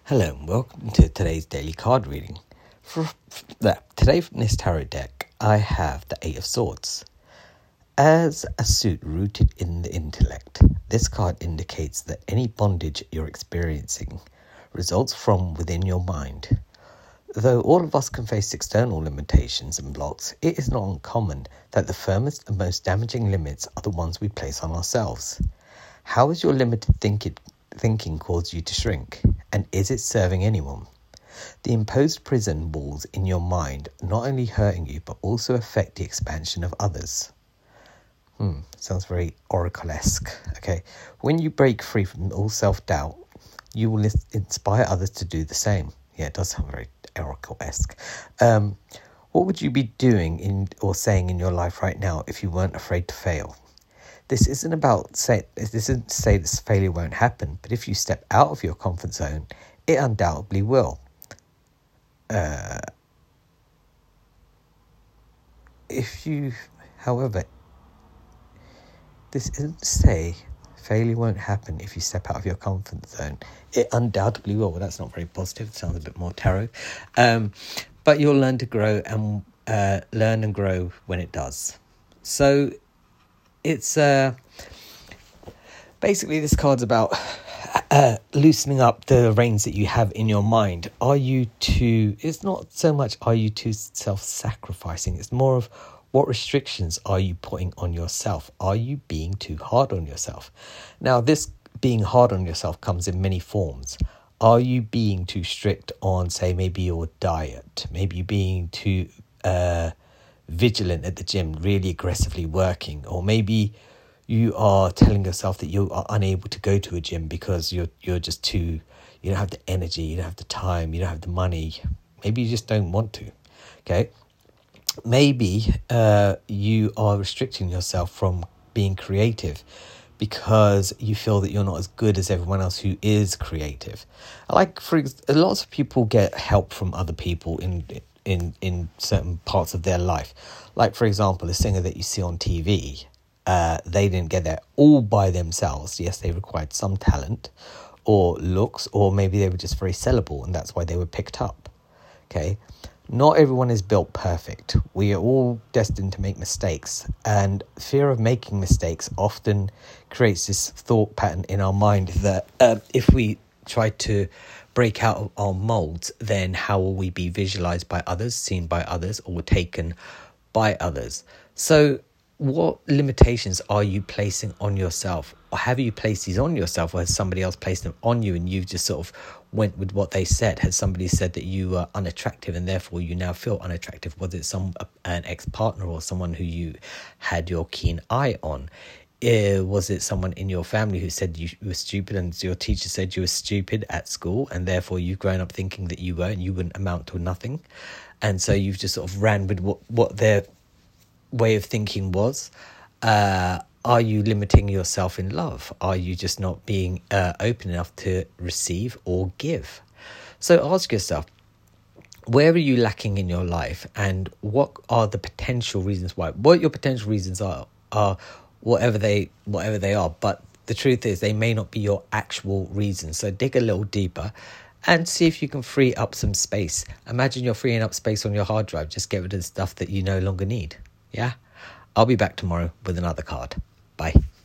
Hello and welcome to today's daily card reading. Today from this tarot deck, I have the Eight of Swords. As a suit rooted in the intellect, this card indicates that any bondage you're experiencing results from within your mind. Though all of us can face external limitations and blocks, it is not uncommon that the firmest and most damaging limits are the ones we place on ourselves. How has your limited thinking caused you to shrink? And is it serving anyone? The imposed prison walls in your mind not only hurting you, but also affect the expansion of others. Sounds very oracle-esque. Okay, when you break free from all self-doubt, you will inspire others to do the same. Yeah, it does sound very oracle-esque. What would you be doing or saying in your life right now if you weren't afraid to fail? This isn't to say this failure won't happen, but if you step out of your comfort zone, it undoubtedly will. However, this isn't to say failure won't happen if you step out of your comfort zone. It undoubtedly will. Well, that's not very positive. It sounds a bit more tarot. But you'll learn to grow and learn and grow when it does. So it's basically this card's about loosening up the reins that you have in your mind. It's not so much are you too self-sacrificing, it's more of what restrictions are you putting on yourself? Are you being too hard on yourself? Now, this being hard on yourself comes in many forms. Are you being too strict on, say, maybe your diet? Maybe you being too vigilant at the gym, really aggressively working, or maybe you are telling yourself that you are unable to go to a gym because you're just too, you don't have the energy, you don't have the time, you don't have the money. Maybe you just don't want to. Okay, maybe you are restricting yourself from being creative because you feel that you're not as good as everyone else who is creative. Like lots of people get help from other people in certain parts of their life. Like, for example, a singer that you see on TV, they didn't get there all by themselves. Yes, they required some talent or looks, or maybe they were just very sellable and that's why they were picked up. Okay, not everyone is built perfect. We are all destined to make mistakes, and fear of making mistakes often creates this thought pattern in our mind that if we try to break out of our molds, then how will we be visualized by others, seen by others, or taken by others? So what limitations are you placing on yourself? Or have you placed these on yourself, or has somebody else placed them on you and you've just sort of went with what they said? Has somebody said that you were unattractive and therefore you now feel unattractive? Was it an ex-partner or someone who you had your keen eye on? Was it someone in your family who said you were stupid and your teacher said you were stupid at school and therefore you've grown up thinking that you were and you wouldn't amount to nothing? And so you've just sort of ran with what their way of thinking was. Are you limiting yourself in love? Are you just not being open enough to receive or give? So ask yourself, where are you lacking in your life, and what are the potential reasons why? What your potential reasons are whatever they are, but the truth is they may not be your actual reasons. So dig a little deeper and see if you can free up some space. Imagine you're freeing up space on your hard drive. Just get rid of the stuff that you no longer need. Yeah? I'll be back tomorrow with another card. Bye.